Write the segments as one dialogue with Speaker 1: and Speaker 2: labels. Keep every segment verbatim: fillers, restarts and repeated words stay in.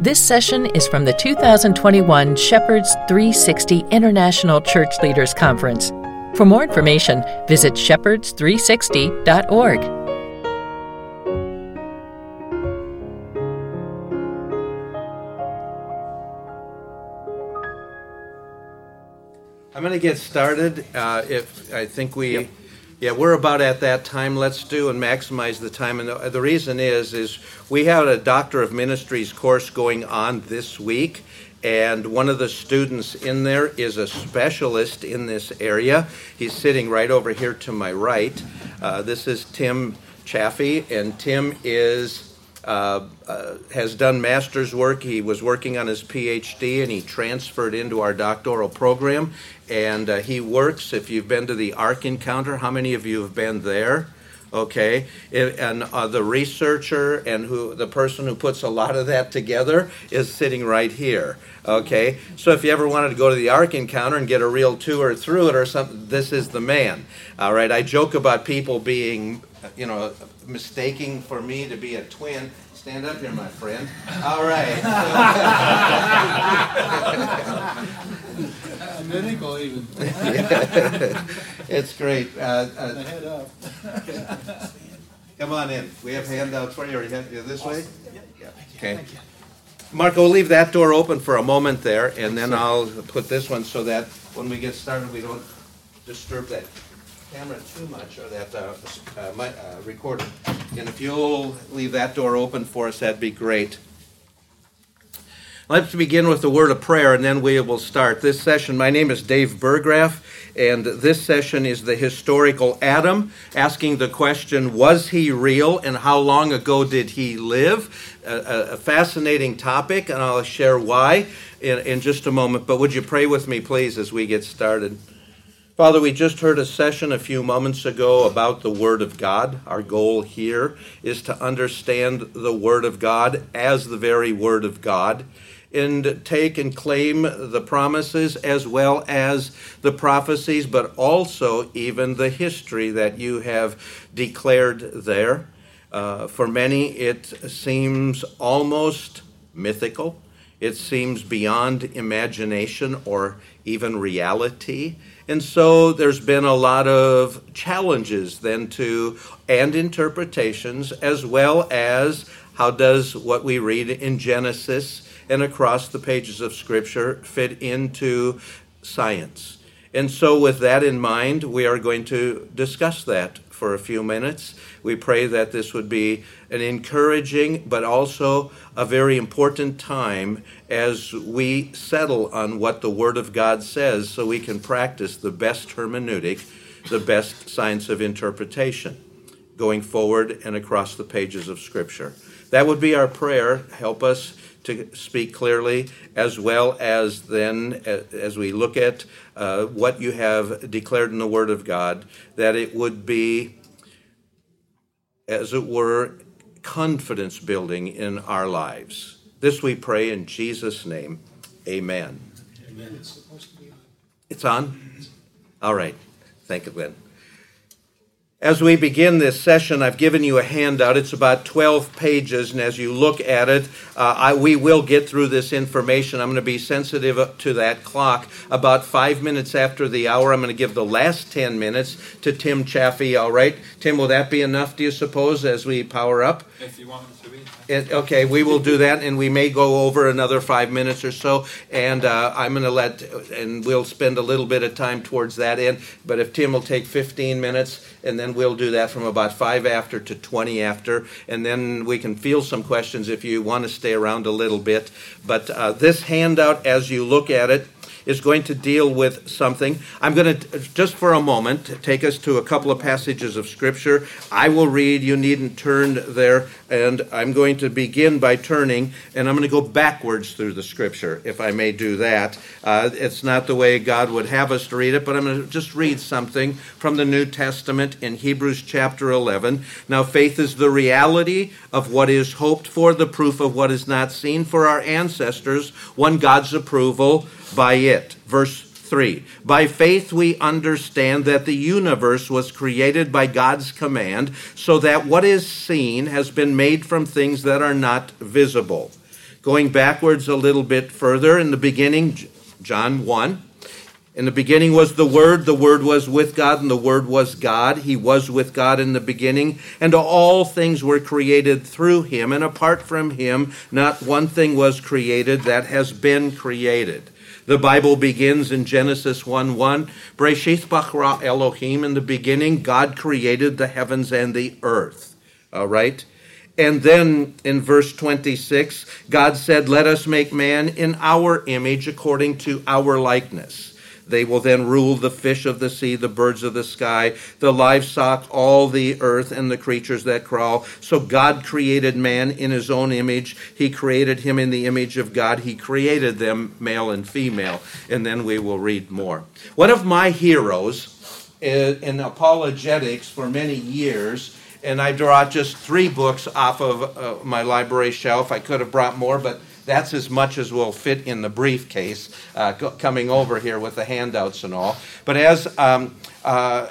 Speaker 1: This session is from the two thousand twenty-one Shepherds three sixty International Church Leaders Conference. For more information, visit shepherds three sixty dot org.
Speaker 2: I'm going to get started. Uh, if I think we, yep. yeah, we're about at that time. Let's do and maximize the time. And the, the reason is, is we have a Doctor of Ministries course going on this week, and one of the students in there is a specialist in this area. He's sitting right over here to my right. Uh, this is Tim Chaffee, and Tim is. Uh, uh, has done master's work. He was working on his P H D and he transferred into our doctoral program, and uh, he works, if you've been to the Ark Encounter, how many of you have been there? Okay, it, and uh, the researcher and who the person who puts a lot of that together is sitting right here. Okay, so if you ever wanted to go to the Ark Encounter and get a real tour through it or something, this is the man. All right, I joke about people being, you know, mistaking for me to be a twin. Stand up here, my friend. All right.
Speaker 3: Identical, even.
Speaker 2: It's great. Uh, uh,
Speaker 3: the head up.
Speaker 2: Come on in. We have handouts for you. Are you this way?
Speaker 3: Yeah.
Speaker 2: Okay. Marco, we'll leave that door open for a moment there, and then I'll put this one so that when we get started, we don't disturb that camera too much, or that uh, uh, my, uh, recorder. And if you'll leave that door open for us, that'd be great. Let's begin with the word of prayer, and then we will start this session. My name is Dave Burgraff, and this session is the historical Adam, asking the question, was he real, and how long ago did he live? A, a fascinating topic, and I'll share why in, in just a moment. But would you pray with me, please, as we get started? Father, we just heard a session a few moments ago about the Word of God. Our goal here is to understand the Word of God as the very Word of God, and take and claim the promises as well as the prophecies, but also even the history that you have declared there. Uh, for many, it seems almost mythical. It seems beyond imagination or even reality. And so there's been a lot of challenges then to, and interpretations, as well as how does what we read in Genesis and across the pages of Scripture fit into science. And so with that in mind, we are going to discuss that for a few minutes. We pray that this would be an encouraging but also a very important time as we settle on what the Word of God says so we can practice the best hermeneutic, the best science of interpretation going forward and across the pages of Scripture. That would be our prayer. Help us to speak clearly, as well as then, as we look at uh, what you have declared in the Word of God, that it would be, as it were, confidence building in our lives. This we pray in Jesus' name. Amen.
Speaker 3: Amen. It's supposed to be on.
Speaker 2: It's on? All right. Thank you, Glenn. As we begin this session, I've given you a handout. It's about twelve pages, and as you look at it, uh, I, we will get through this information. I'm going to be sensitive to that clock. About five minutes after the hour, I'm going to give the last ten minutes to Tim Chaffee, all right? Tim, will that be enough, do you suppose, as we power up?
Speaker 4: If you want me to be.
Speaker 2: It, okay, we will do that, and we may go over another five minutes or so, and uh, I'm going to let, and we'll spend a little bit of time towards that end, but if Tim will take fifteen minutes, and then we'll do that from about five after to twenty after, and then we can field some questions if you want to stay around a little bit. But uh, this handout, as you look at it, is going to deal with something. I'm going to, just for a moment, take us to a couple of passages of Scripture. I will read, you needn't turn there, and I'm going to begin by turning, and I'm going to go backwards through the Scripture, if I may do that. Uh, it's not the way God would have us to read it, but I'm going to just read something from the New Testament in Hebrews chapter eleven. Now, faith is the reality of what is hoped for, the proof of what is not seen. For our ancestors won God's approval by it. Verse three. By faith we understand that the universe was created by God's command, so that what is seen has been made from things that are not visible. Going backwards a little bit further, in the beginning, John one, in the beginning was the Word, the Word was with God, and the Word was God. He was with God in the beginning, and all things were created through him, and apart from him, not one thing was created that has been created. The Bible begins in Genesis one one, Bereshith bara Elohim, in the beginning, God created the heavens and the earth. All right? And then in verse twenty-six, God said, let us make man in our image according to our likeness. They will then rule the fish of the sea, the birds of the sky, the livestock, all the earth, and the creatures that crawl. So God created man in his own image. He created him in the image of God. He created them male and female. And then we will read more. One of my heroes in apologetics for many years, and I brought just three books off of uh, my library shelf. I could have brought more, but that's as much as will fit in the briefcase uh, coming over here with the handouts and all. But as um, uh,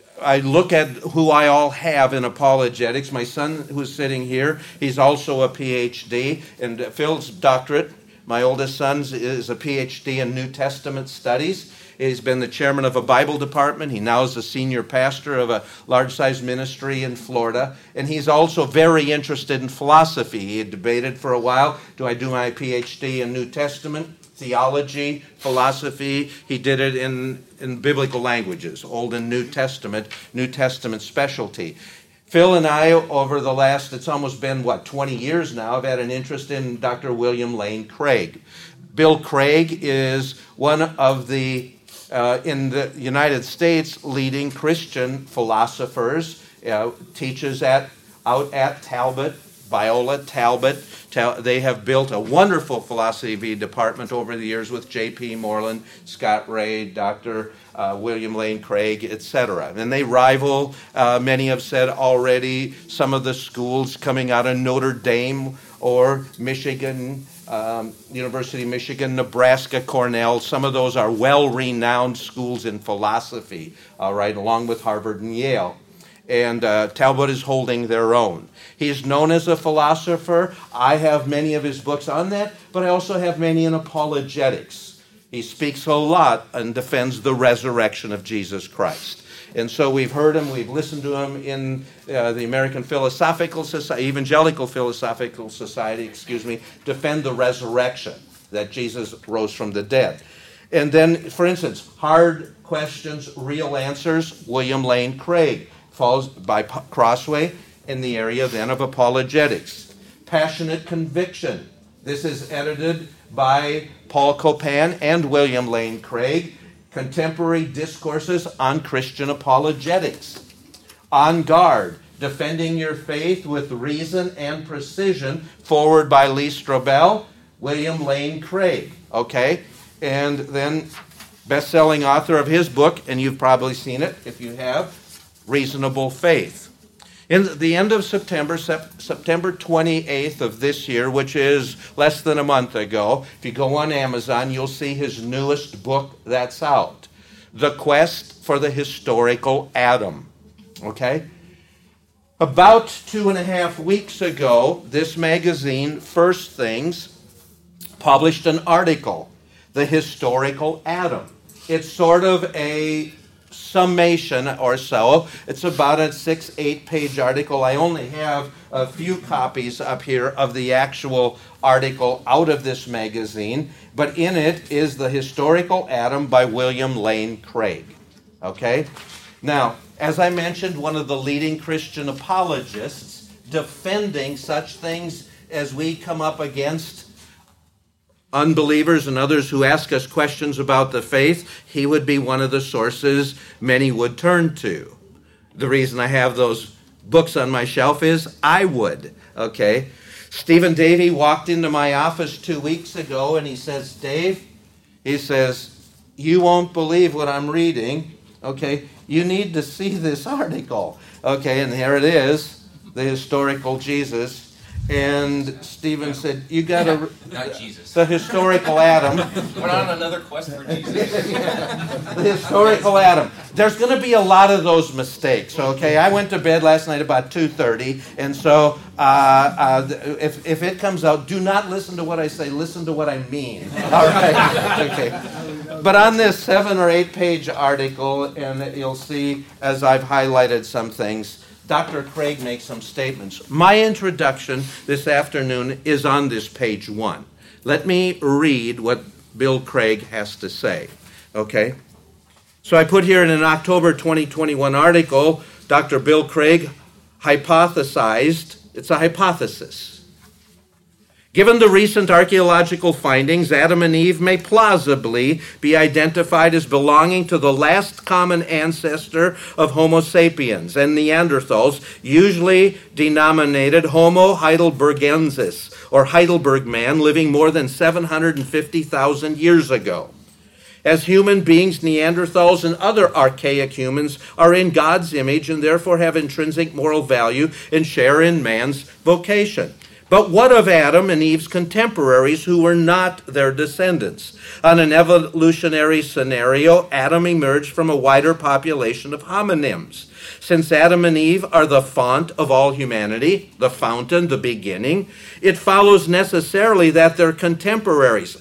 Speaker 2: I look at who I all have in apologetics, my son who's sitting here, he's also a P H D, and Phil's doctorate, my oldest son, is a P H D in New Testament studies. He's been the chairman of a Bible department. He now is the senior pastor of a large-sized ministry in Florida. And he's also very interested in philosophy. He had debated for a while, do I do my P H D in New Testament, theology, philosophy? He did it in, in biblical languages, Old and New Testament, New Testament specialty. Phil and I, over the last, it's almost been, what, twenty years now, have had an interest in Doctor William Lane Craig. Bill Craig is one of the Uh, in the United States, leading Christian philosophers, uh, teaches at out at Talbot, Biola Talbot. Tal- they have built a wonderful philosophy department over the years with J P Moreland, Scott Ray, Doctor Uh, William Lane Craig, et cetera. And they rival, uh, many have said already, some of the schools coming out of Notre Dame or Michigan, Um, University of Michigan, Nebraska, Cornell. Some of those are well-renowned schools in philosophy, all right, along with Harvard and Yale. And uh, Talbot is holding their own. He's known as a philosopher. I have many of his books on that, but I also have many in apologetics. He speaks a lot and defends the resurrection of Jesus Christ. And so we've heard him, we've listened to him in uh, the American Philosophical Society, Evangelical Philosophical Society, excuse me, defend the resurrection, that Jesus rose from the dead. And then, for instance, Hard Questions, Real Answers, William Lane Craig, falls by Crossway in the area then of apologetics. Passionate Conviction, this is edited by Paul Copan and William Lane Craig. Contemporary Discourses on Christian Apologetics. On Guard, Defending Your Faith with Reason and Precision, forward by Lee Strobel, William Lane Craig. Okay? And then best-selling author of his book, and you've probably seen it if you have, Reasonable Faith. In the end of September, September twenty-eighth of this year, which is less than a month ago, if you go on Amazon, you'll see his newest book that's out, The Quest for the Historical Adam. Okay? About two and a half weeks ago, this magazine, First Things, published an article, The Historical Adam. It's sort of a summation or so. It's about a six, eight page article. I only have a few copies up here of the actual article out of this magazine, but in it is The Historical Adam by William Lane Craig. Okay? Now, as I mentioned, one of the leading Christian apologists defending such things as we come up against unbelievers and others who ask us questions about the faith, he would be one of the sources many would turn to. The reason I have those books on my shelf is I would, okay? Stephen Davey walked into my office two weeks ago and he says, Dave, he says, you won't believe what I'm reading, okay? You need to see this article, okay? And here it is, The Historical Jesus. And Stephen said, you got to...
Speaker 4: Not Jesus.
Speaker 2: The historical Adam.
Speaker 4: We're on another quest for Jesus.
Speaker 2: The historical Adam. There's going to be a lot of those mistakes, okay? I went to bed last night about two thirty, and so uh, uh, if, if it comes out, do not listen to what I say, listen to what I mean. All right? Okay. But on this seven or eight page article, and you'll see as I've highlighted some things, Doctor Craig makes some statements. My introduction this afternoon is on this page one. Let me read what Bill Craig has to say, okay? So I put here in an October twenty twenty-one article, Doctor Bill Craig hypothesized, it's a hypothesis. Given the recent archaeological findings, Adam and Eve may plausibly be identified as belonging to the last common ancestor of Homo sapiens and Neanderthals, usually denominated Homo heidelbergensis, or Heidelberg man, living more than seven hundred fifty thousand years ago. As human beings, Neanderthals and other archaic humans are in God's image and therefore have intrinsic moral value and share in man's vocation. But what of Adam and Eve's contemporaries who were not their descendants? On an evolutionary scenario, Adam emerged from a wider population of homonyms. Since Adam and Eve are the font of all humanity, the fountain, the beginning, it follows necessarily that their contemporaries.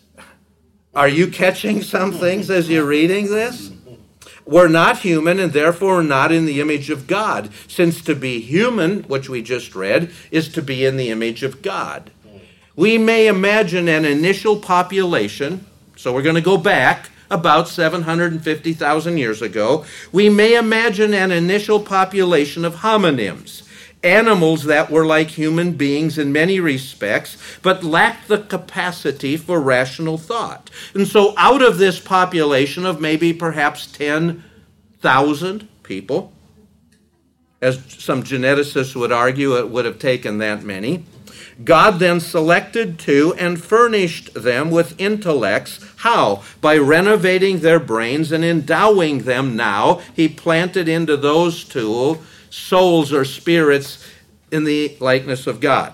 Speaker 2: Are you catching some things as you're reading this? We're not human and therefore not in the image of God, since to be human, which we just read, is to be in the image of God. We may imagine an initial population, so we're going to go back about seven hundred fifty thousand years ago. We may imagine an initial population of homonyms, animals that were like human beings in many respects, but lacked the capacity for rational thought. And so out of this population of maybe perhaps ten thousand people, as some geneticists would argue it would have taken that many, God then selected two and furnished them with intellects. How? By renovating their brains and endowing them now. He planted into those two souls or spirits in the likeness of God.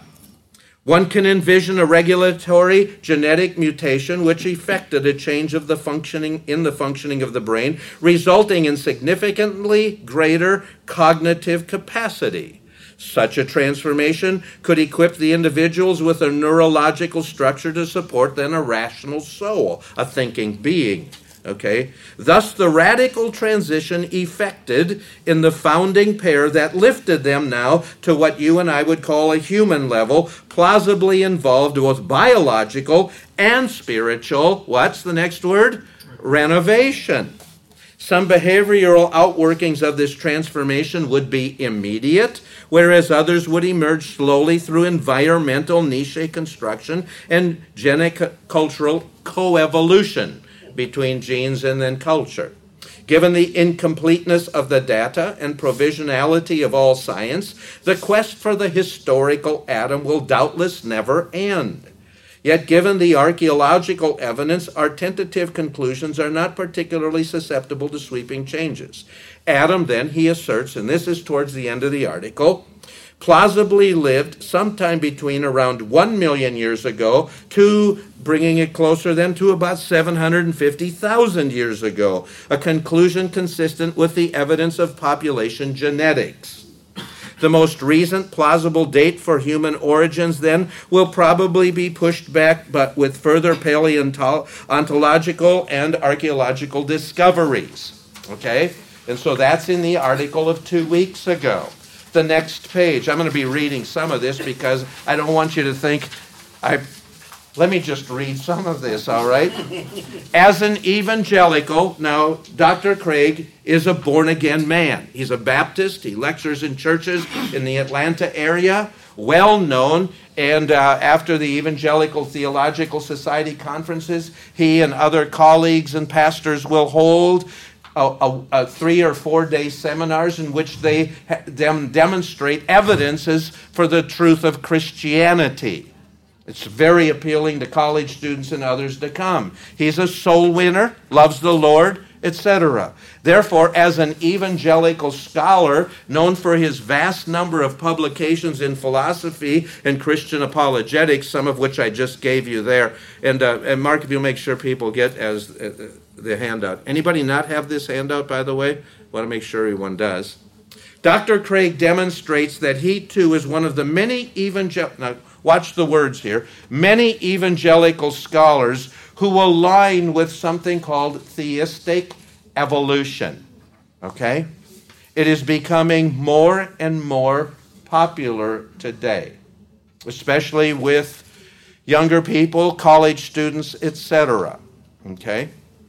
Speaker 2: One can envision a regulatory genetic mutation which effected a change of the functioning in the functioning of the brain, resulting in significantly greater cognitive capacity. Such a transformation could equip the individuals with a neurological structure to support then a rational soul, a thinking being. Okay? Thus, the radical transition effected in the founding pair that lifted them now to what you and I would call a human level, plausibly involved with biological and spiritual, what's the next word? Renovation. Some behavioral outworkings of this transformation would be immediate, whereas others would emerge slowly through environmental niche construction and genicultural coevolution between genes and then culture. Given the incompleteness of the data and provisionality of all science, the quest for the historical Adam will doubtless never end. Yet given the archaeological evidence, our tentative conclusions are not particularly susceptible to sweeping changes. Adam, then, he asserts, and this is towards the end of the article, plausibly lived sometime between around one million years ago to bringing it closer then to about seven hundred fifty thousand years ago, a conclusion consistent with the evidence of population genetics. The most recent plausible date for human origins then will probably be pushed back, but with further paleontological and archaeological discoveries. Okay? And so that's in the article of two weeks ago. The next page. I'm going to be reading some of this because I don't want you to think I... Let me just read some of this, all right? As an evangelical, now, Doctor Craig is a born-again man. He's a Baptist. He lectures in churches in the Atlanta area, well known. And uh, after the Evangelical Theological Society conferences, he and other colleagues and pastors will hold A, a, a three or four day seminars in which they ha- dem- demonstrate evidences for the truth of Christianity. It's very appealing to college students and others to come. He's a soul winner, loves the Lord, et cetera. Therefore, as an evangelical scholar known for his vast number of publications in philosophy and Christian apologetics, some of which I just gave you there, and, uh, and Mark, if you'll make sure people get as uh, the handout. Anybody not have this handout, by the way? Want to make sure everyone does. Doctor Craig demonstrates that he too is one of the many evangelical, now watch the words here, many evangelical scholars who align with something called theistic evolution. Okay? It is becoming more and more popular today, especially with younger people, college students, et cetera. Okay?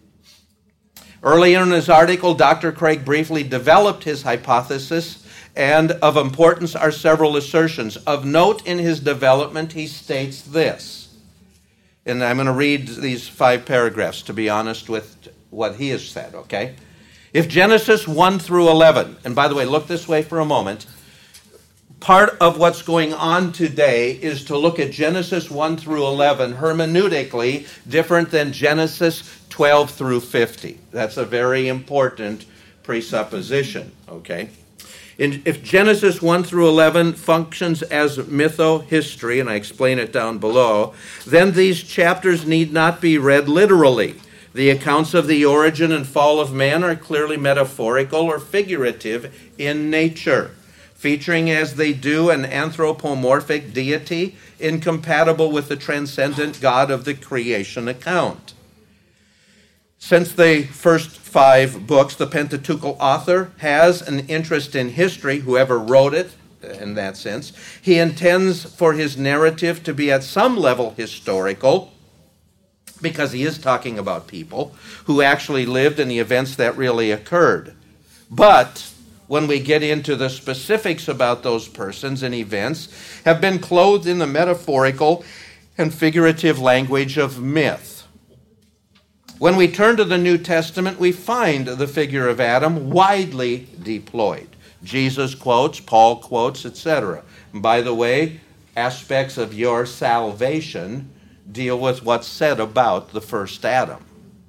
Speaker 2: Earlier in his article, Doctor Craig briefly developed his hypothesis, and of importance are several assertions. Of note in his development, he states this, and I'm going to read these five paragraphs to be honest with what he has said, okay? If Genesis one through eleven, and by the way, look this way for a moment, part of what's going on today is to look at Genesis one through eleven hermeneutically different than Genesis twelve through fifty. That's a very important presupposition, okay? In, if Genesis one through eleven functions as mytho-history, and I explain it down below, then these chapters need not be read literally. The accounts of the origin and fall of man are clearly metaphorical or figurative in nature, featuring as they do an anthropomorphic deity incompatible with the transcendent God of the creation account. Since the first five books, the Pentateuchal author has an interest in history, whoever wrote it in that sense. He intends for his narrative to be at some level historical, because he is talking about people who actually lived in the events that really occurred. But when we get into the specifics about those persons and events, have been clothed in the metaphorical and figurative language of myth. When we turn to the New Testament, we find the figure of Adam widely deployed. Jesus quotes, Paul quotes, et cetera. By the way, aspects of your salvation deal with what's said about the first Adam.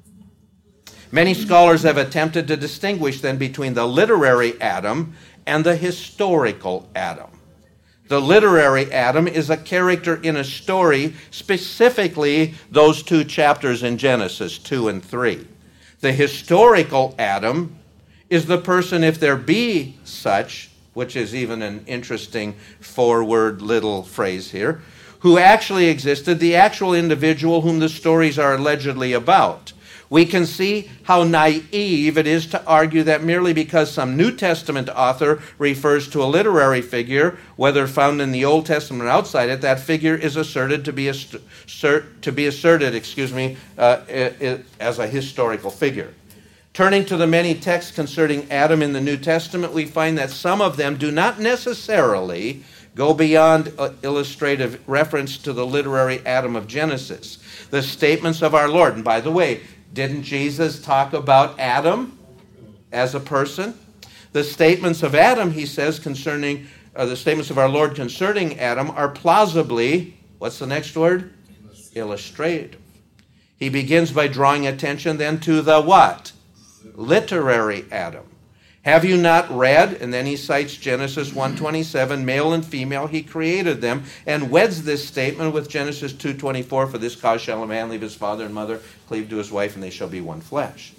Speaker 2: Many scholars have attempted to distinguish then between the literary Adam and the historical Adam. The literary Adam is a character in a story, specifically those two chapters in Genesis, two and three. The historical Adam is the person, if there be such, which is even an interesting four-word little phrase here, who actually existed, the actual individual whom the stories are allegedly about. We can see how naive it is to argue that merely because some New Testament author refers to a literary figure, whether found in the Old Testament or outside it, that figure is asserted to be, assert, to be asserted, excuse me, uh, as a historical figure. Turning to the many texts concerning Adam in the New Testament, we find that some of them do not necessarily go beyond illustrative reference to the literary Adam of Genesis. The statements of our Lord, and by the way, didn't Jesus talk about Adam as a person? The statements of Adam, he says, concerning, uh, the statements of our Lord concerning Adam are plausibly, what's the next word? Illustrative. He begins by drawing attention then to the what? Literary Adam. Have you not read? And then he cites Genesis one twenty-seven, male and female, he created them, and weds this statement with Genesis two twenty-four, for this cause shall a man leave his father and mother, cleave to his wife, and they shall be one flesh.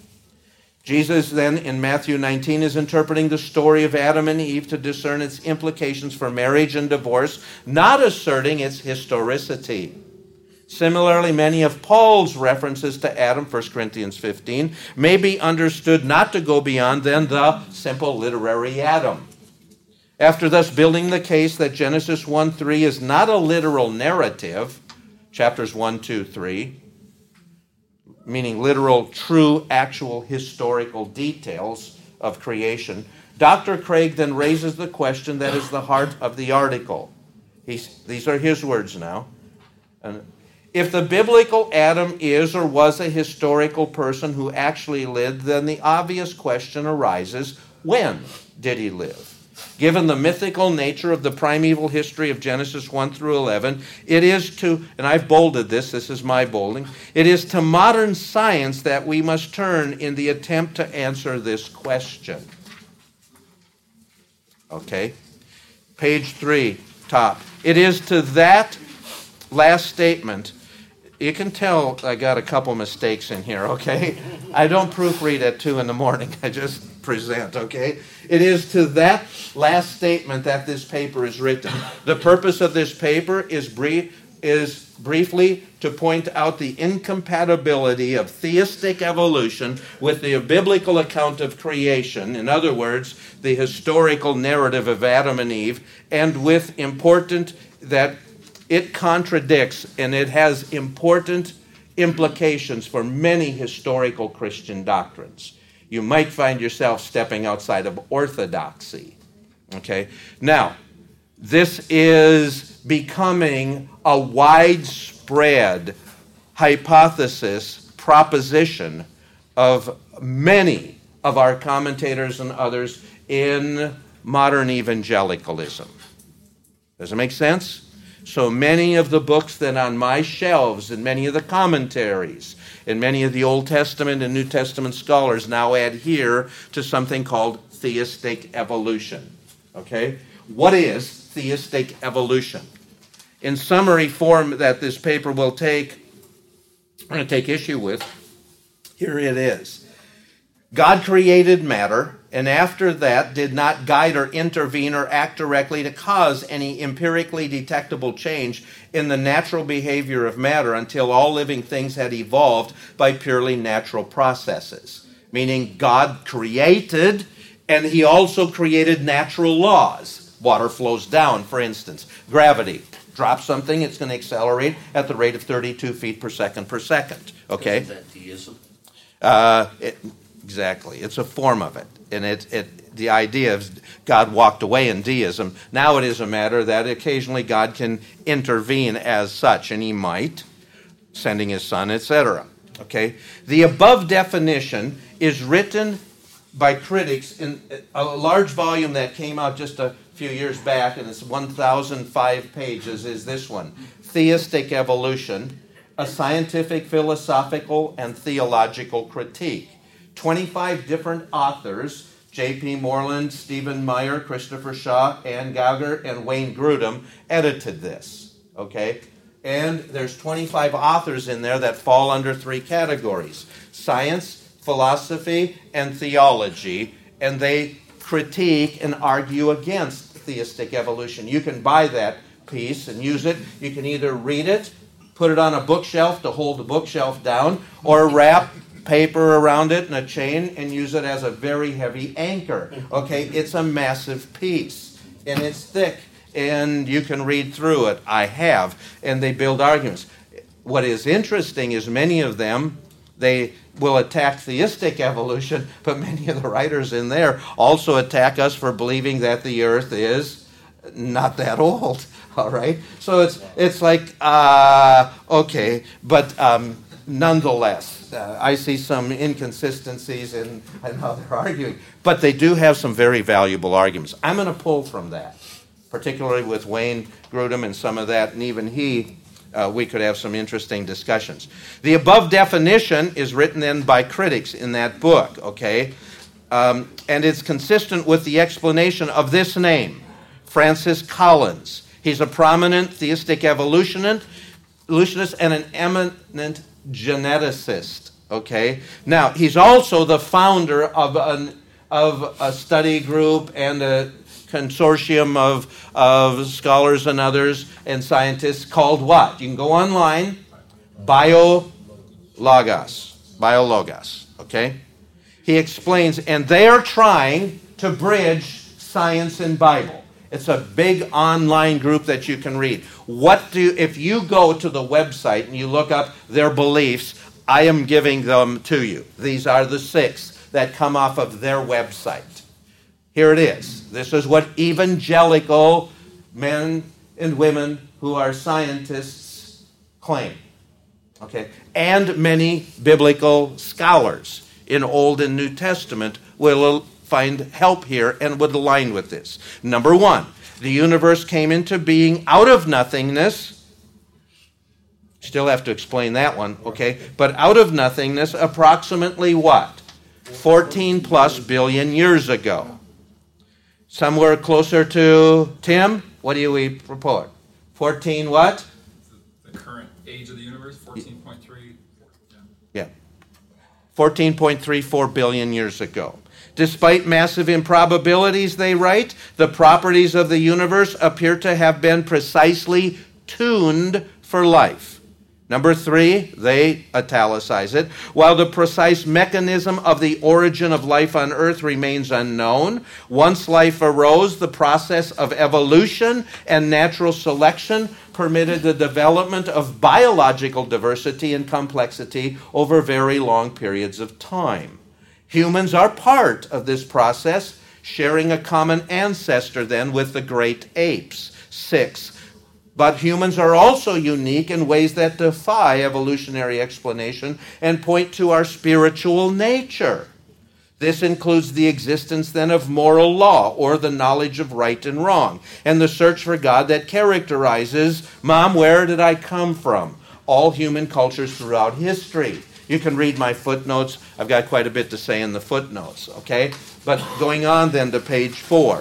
Speaker 2: Jesus then in Matthew nineteen is interpreting the story of Adam and Eve to discern its implications for marriage and divorce, not asserting its historicity. Similarly, many of Paul's references to Adam, First Corinthians fifteen, may be understood not to go beyond then the simple literary Adam. After thus building the case that Genesis one three is not a literal narrative, chapters one, two, three, meaning literal, true, actual historical details of creation, Doctor Craig then raises the question that is the heart of the article. He's, these are his words now. And if the biblical Adam is or was a historical person who actually lived, then the obvious question arises, when did he live? given the mythical nature of the primeval history of Genesis one through eleven, it is to, and I've bolded this, this is my bolding, it is to modern science that we must turn in the attempt to answer this question. Okay? Page three, top. It is to that last statement. You can tell I got a couple mistakes in here, okay? I don't proofread at two in the morning. I just present, okay? It is to that last statement that this paper is written. The purpose of this paper is brief, is briefly to point out the incompatibility of theistic evolution with the biblical account of creation. In other words, the historical narrative of Adam and Eve, and with important that it contradicts and it has important implications for many historical Christian doctrines. You might find yourself stepping outside of orthodoxy. Okay? Now, this is becoming a widespread hypothesis, proposition of many of our commentators and others in modern evangelicalism. Does it make sense? So many of the books that on my shelves and many of the commentaries and many of the Old Testament and New Testament scholars now adhere to something called theistic evolution. Okay? What is theistic evolution? In summary form that this paper will take, I'm going to take issue with, here it is. God created matter, and after that did not guide or intervene or act directly to cause any empirically detectable change in the natural behavior of matter until all living things had evolved by purely natural processes. Meaning God created, and he also created natural laws. Water flows down, for instance. Gravity. Drop something, it's going to accelerate at the rate of thirty-two feet per second per second. Okay?
Speaker 4: Isn't that deism?
Speaker 2: Uh, it, exactly. It's a form of it. And it, it, the idea of God walked away in deism, now it is a matter that occasionally God can intervene as such, and he might, sending his son, et cetera. Okay? The above definition is written by critics in a large volume that came out just a few years back, and it's one thousand five pages, is this one. Theistic Evolution, a Scientific, Philosophical, and Theological Critique. twenty-five different authors, J P Moreland, Stephen Meyer, Christopher Shaw, Ann Gauger, and Wayne Grudem, edited this. Okay? And there's twenty-five authors in there that fall under three categories: science, philosophy, and theology, and they critique and argue against theistic evolution. You can buy that piece and use it. You can either read it, put it on a bookshelf to hold the bookshelf down, or wrap paper around it in a chain and use it as a very heavy anchor. Okay, it's a massive piece, and it's thick, and you can read through it. I have, and they build arguments. What is interesting is many of them, they will attack theistic evolution, but many of the writers in there also attack us for believing that the earth is not that old. All right? So it's it's like, uh, okay, but um, nonetheless, uh, I see some inconsistencies in, in how they're arguing. But they do have some very valuable arguments. I'm going to pull from that, particularly with Wayne Grudem and some of that, and even he, Uh, we could have some interesting discussions. The above definition is written then by critics in that book, okay? Um, and it's consistent with the explanation of this name, Francis Collins. He's a prominent theistic evolutionist, evolutionist and an eminent geneticist, okay? Now, he's also the founder of, an, of a study group and a consortium of, of scholars and others and scientists called what? You can go online, Biologos. Biologos, okay? He explains, and they are trying to bridge science and Bible. It's a big online group that you can read. What do, if you go to the website and you look up their beliefs, I am giving them to you. These are the six that come off of their website. Here it is. This is what evangelical men and women who are scientists claim. Okay? And many biblical scholars in Old and New Testament will find help here and would align with this. Number one, the universe came into being out of nothingness. Still have to explain that one, okay? But out of nothingness, approximately what? fourteen plus billion years ago. Somewhere closer to, Tim, what do we report? fourteen what?
Speaker 5: The current age of the universe, fourteen point three.
Speaker 2: Yeah. fourteen point three four billion years ago. Despite massive improbabilities, they write, the properties of the universe appear to have been precisely tuned for life. Number three, they italicize it. While the precise mechanism of the origin of life on Earth remains unknown, once life arose, the process of evolution and natural selection permitted the development of biological diversity and complexity over very long periods of time. Humans are part of this process, sharing a common ancestor then with the great apes. Six, but humans are also unique in ways that defy evolutionary explanation and point to our spiritual nature. This includes the existence then of moral law, or the knowledge of right and wrong, and the search for God that characterizes, Mom, where did I come from? All human cultures throughout history. You can read my footnotes. I've got quite a bit to say in the footnotes, okay? But going on then to page four.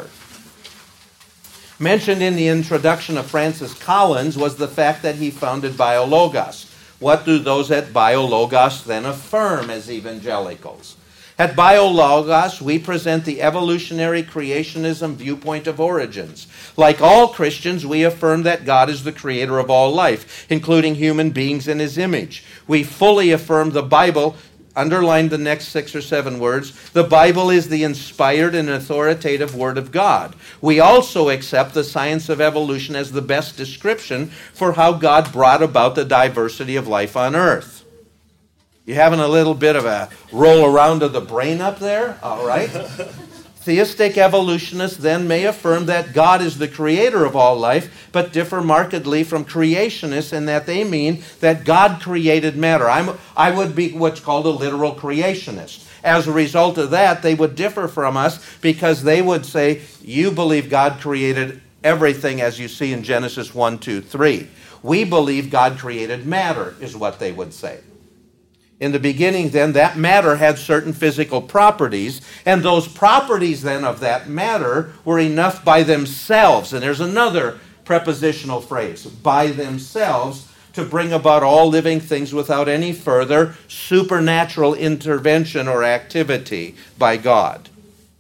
Speaker 2: Mentioned in the introduction of Francis Collins was the fact that he founded BioLogos. What do those at BioLogos then affirm as evangelicals? At BioLogos, we present the evolutionary creationism viewpoint of origins. Like all Christians, we affirm that God is the creator of all life, including human beings in his image. We fully affirm the Bible. Underline the next six or seven words. The Bible is the inspired and authoritative Word of God. We also accept the science of evolution as the best description for how God brought about the diversity of life on Earth. You having a little bit of a roll around of the brain up there? All right. Theistic evolutionists then may affirm that God is the creator of all life, but differ markedly from creationists in that they mean that God created matter. I'm, I would be what's called a literal creationist. As a result of that, they would differ from us because they would say, you believe God created everything as you see in Genesis one, two, three. We believe God created matter, is what they would say. In the beginning, then, that matter had certain physical properties, and those properties, then, of that matter were enough by themselves. And there's another prepositional phrase, by themselves, to bring about all living things without any further supernatural intervention or activity by God.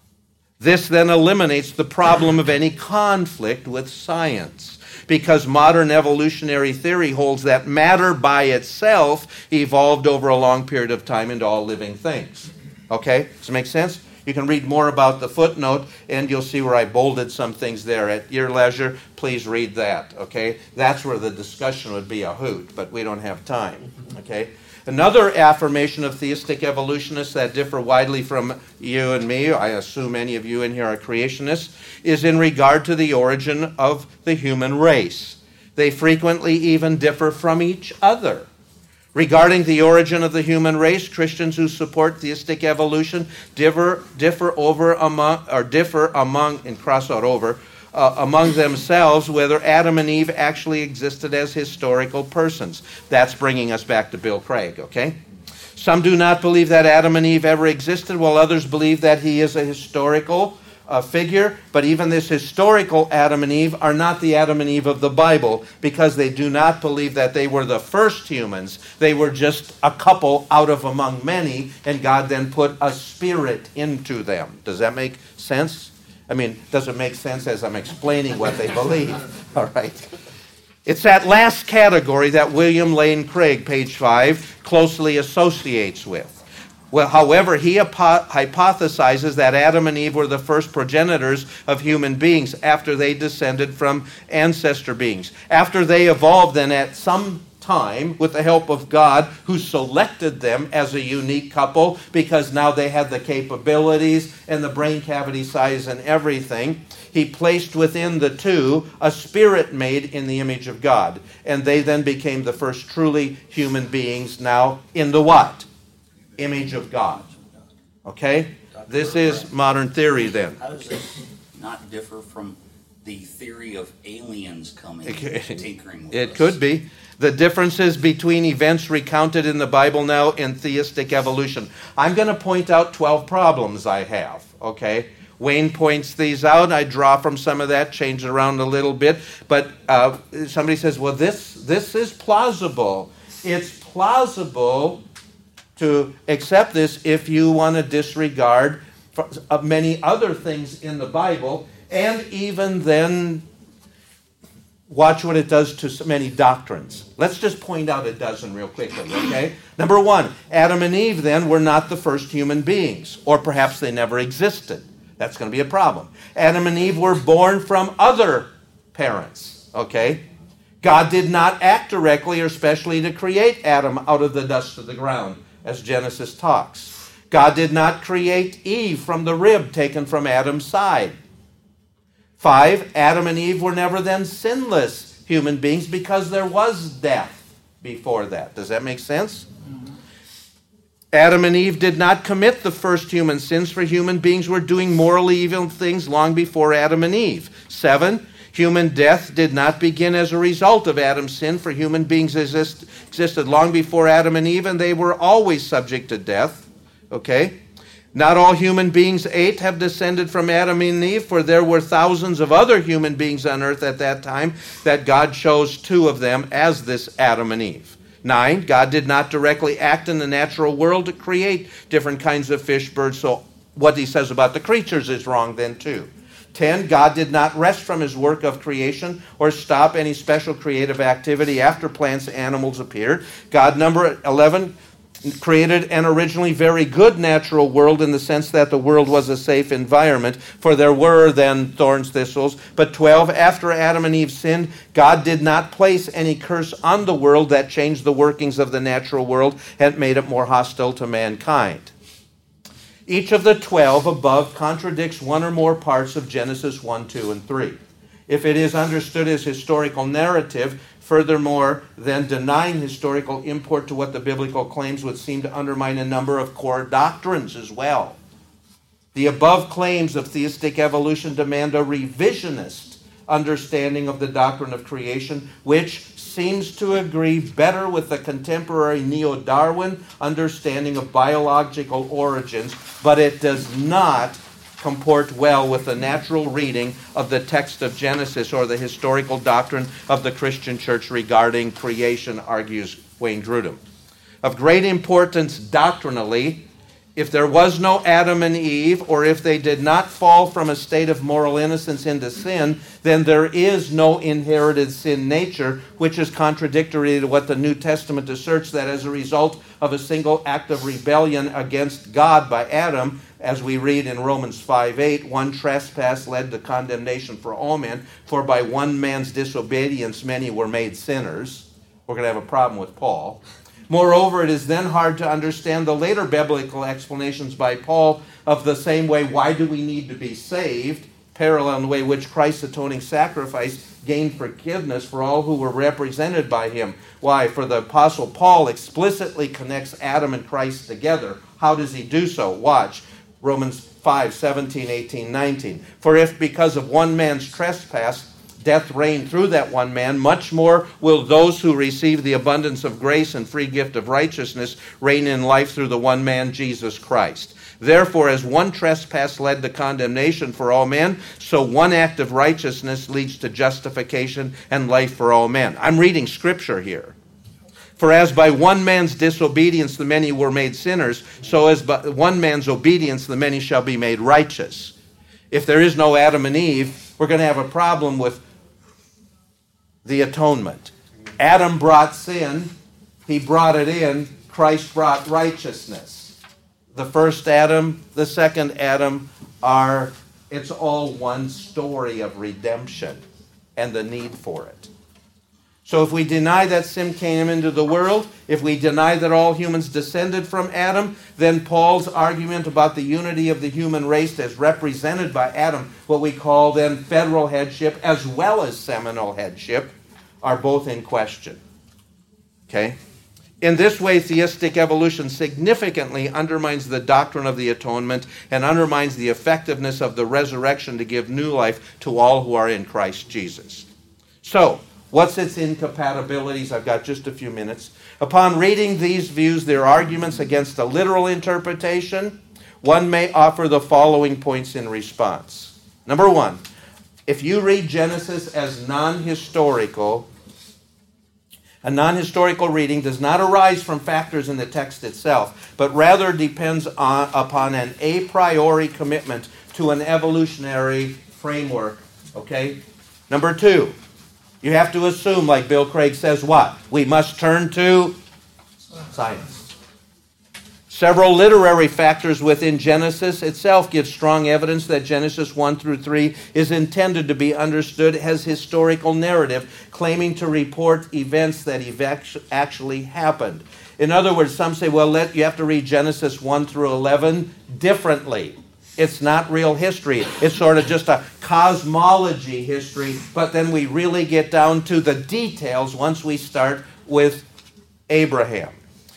Speaker 2: This, then, eliminates the problem of any conflict with science, because modern evolutionary theory holds that matter by itself evolved over a long period of time into all living things. Okay? Does it make sense? You can read more about the footnote, and you'll see where I bolded some things there. At your leisure, please read that. Okay? That's where the discussion would be a hoot, but we don't have time. Okay? Another affirmation of theistic evolutionists that differ widely from you and me, I assume many of you in here are creationists, is in regard to the origin of the human race. They frequently even differ from each other. Regarding the origin of the human race, Christians who support theistic evolution differ, differ over among, or differ among, and cross out over, Uh, among themselves whether Adam and Eve actually existed as historical persons. That's bringing us back to Bill Craig, okay? Some do not believe that Adam and Eve ever existed, while others believe that he is a historical uh, figure. But even this historical Adam and Eve are not the Adam and Eve of the Bible, because they do not believe that they were the first humans. They were just a couple out of among many, and God then put a spirit into them. Does that make sense? I mean, does it make sense as I'm explaining what they believe? All right. It's that last category that William Lane Craig, page five, closely associates with. Well, however, he hypo- hypothesizes that Adam and Eve were the first progenitors of human beings after they descended from ancestor beings. After they evolved, then at some time, with the help of God, who selected them as a unique couple because now they had the capabilities and the brain cavity size and everything, he placed within the two a spirit made in the image of God. And they then became the first truly human beings now in the what? Image of God. Okay? This is modern theory then.
Speaker 6: How does this not differ from the theory of aliens coming,
Speaker 2: It,
Speaker 6: tinkering with
Speaker 2: it
Speaker 6: us?
Speaker 2: could be. The differences between events recounted in the Bible now and theistic evolution. I'm going to point out twelve problems I have, okay? Wayne points these out. I draw from some of that, change it around a little bit. But uh, somebody says, well, this, this is plausible. It's plausible to accept this if you want to disregard of many other things in the Bible, and even then watch what it does to so many doctrines. Let's just point out a dozen real quickly, okay? Number one, Adam and Eve then were not the first human beings, or perhaps they never existed. That's going to be a problem. Adam and Eve were born from other parents, okay? God did not act directly or specially to create Adam out of the dust of the ground, as Genesis talks. God did not create Eve from the rib taken from Adam's side. Five, Adam and Eve were never then sinless human beings because there was death before that. Does that make sense? Mm-hmm. Adam and Eve did not commit the first human sins, for human beings were doing morally evil things long before Adam and Eve. Seven, human death did not begin as a result of Adam's sin, for human beings exist, existed long before Adam and Eve, and they were always subject to death. Okay? Not all human beings, eight, have descended from Adam and Eve, for there were thousands of other human beings on earth at that time, that God chose two of them as this Adam and Eve. Nine, God did not directly act in the natural world to create different kinds of fish, birds, so what he says about the creatures is wrong then too. Ten, God did not rest from his work of creation or stop any special creative activity after plants and animals appeared. God, number eleven, created an originally very good natural world in the sense that the world was a safe environment, for there were then thorns, thistles. But twelve, after Adam and Eve sinned, God did not place any curse on the world that changed the workings of the natural world and made it more hostile to mankind. Each of the twelve above contradicts one or more parts of Genesis one, two, and three. If it is understood as historical narrative, furthermore, then denying historical import to what the biblical claims would seem to undermine a number of core doctrines as well. The above claims of theistic evolution demand a revisionist understanding of the doctrine of creation, which seems to agree better with the contemporary Neo-Darwin understanding of biological origins, but it does not comport well with the natural reading of the text of Genesis or the historical doctrine of the Christian church regarding creation, argues Wayne Grudem. Of great importance doctrinally, if there was no Adam and Eve, or if they did not fall from a state of moral innocence into sin, then there is no inherited sin nature, which is contradictory to what the New Testament asserts, that as a result of a single act of rebellion against God by Adam, as we read in Romans five eight, one trespass led to condemnation for all men, for by one man's disobedience many were made sinners. We're going to have a problem with Paul. Moreover, it is then hard to understand the later biblical explanations by Paul of the same way, why do we need to be saved, parallel in the way which Christ's atoning sacrifice gained forgiveness for all who were represented by him. Why? For the Apostle Paul explicitly connects Adam and Christ together. How does he do so? Watch. Romans five, seventeen, eighteen, nineteen. For if because of one man's trespass death reigned through that one man, much more will those who receive the abundance of grace and free gift of righteousness reign in life through the one man, Jesus Christ. Therefore, as one trespass led to condemnation for all men, so one act of righteousness leads to justification and life for all men. I'm reading scripture here. For as by one man's disobedience the many were made sinners, so as by one man's obedience the many shall be made righteous. If there is no Adam and Eve, we're going to have a problem with the atonement. Adam brought sin, he brought it in, Christ brought righteousness. The first Adam, the second Adam are, it's all one story of redemption and the need for it. So if we deny that sin came into the world, if we deny that all humans descended from Adam, then Paul's argument about the unity of the human race as represented by Adam, what we call then federal headship as well as seminal headship, are both in question. Okay? In this way, theistic evolution significantly undermines the doctrine of the atonement and undermines the effectiveness of the resurrection to give new life to all who are in Christ Jesus. So, what's its incompatibilities? I've got just a few minutes. Upon reading these views, their arguments against a literal interpretation, one may offer the following points in response. Number one, if you read Genesis as non-historical, a non-historical reading does not arise from factors in the text itself, but rather depends on, upon an a priori commitment to an evolutionary framework. Okay? Number two, you have to assume, like Bill Craig says, what? We must turn to science. Several literary factors within Genesis itself give strong evidence that Genesis one through three is intended to be understood as historical narrative, claiming to report events that actually happened. In other words, some say, well, let, you have to read Genesis one through eleven differently. It's not real history. It's sort of just a cosmology history, but then we really get down to the details once we start with Abraham.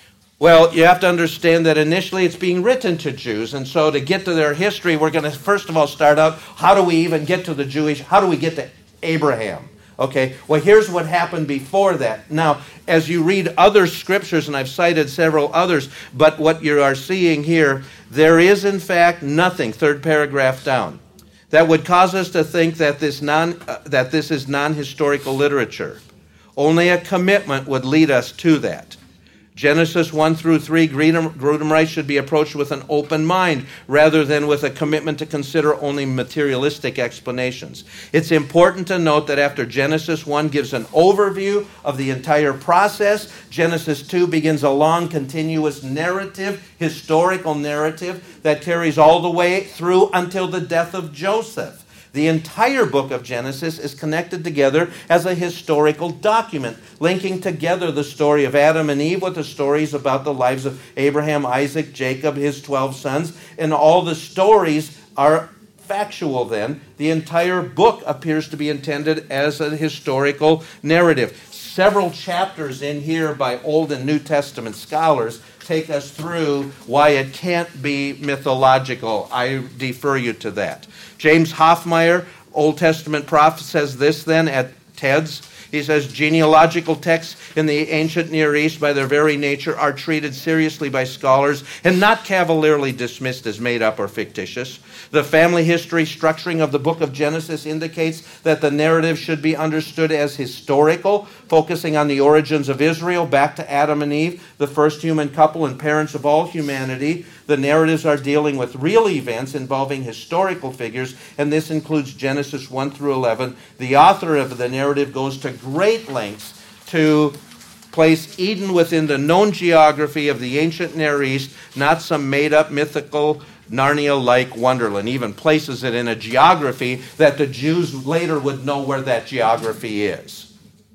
Speaker 2: Well, you have to understand that initially it's being written to Jews, and so to get to their history, we're going to first of all start out, how do we even get to the Jewish, how do we get to Abraham? Okay, well, here's what happened before that. Now, as you read other scriptures, and I've cited several others, but what you are seeing here, there is in fact nothing, third paragraph down, that would cause us to think that this non uh, that this is non-historical literature. Only a commitment would lead us to that. Genesis one through three, Grudem Rice should be approached with an open mind rather than with a commitment to consider only materialistic explanations. It's important to note that after Genesis one gives an overview of the entire process, Genesis two begins a long, continuous narrative, historical narrative that carries all the way through until the death of Joseph. The entire book of Genesis is connected together as a historical document, linking together the story of Adam and Eve with the stories about the lives of Abraham, Isaac, Jacob, his twelve sons, and all the stories are factual then. The entire book appears to be intended as a historical narrative. Several chapters in here by Old and New Testament scholars take us through why it can't be mythological. I defer you to that. James Hoffmeyer, Old Testament prophet, says this then at T E D S. He says, genealogical texts in the ancient Near East, by their very nature, are treated seriously by scholars and not cavalierly dismissed as made up or fictitious. The family history structuring of the book of Genesis indicates that the narrative should be understood as historical, focusing on the origins of Israel back to Adam and Eve, the first human couple and parents of all humanity. The narratives are dealing with real events involving historical figures, and this includes Genesis one through eleven. The author of the narrative goes to great lengths to place Eden within the known geography of the ancient Near East, not some made-up mythical Narnia-like wonderland. Even places it in a geography that the Jews later would know where that geography is.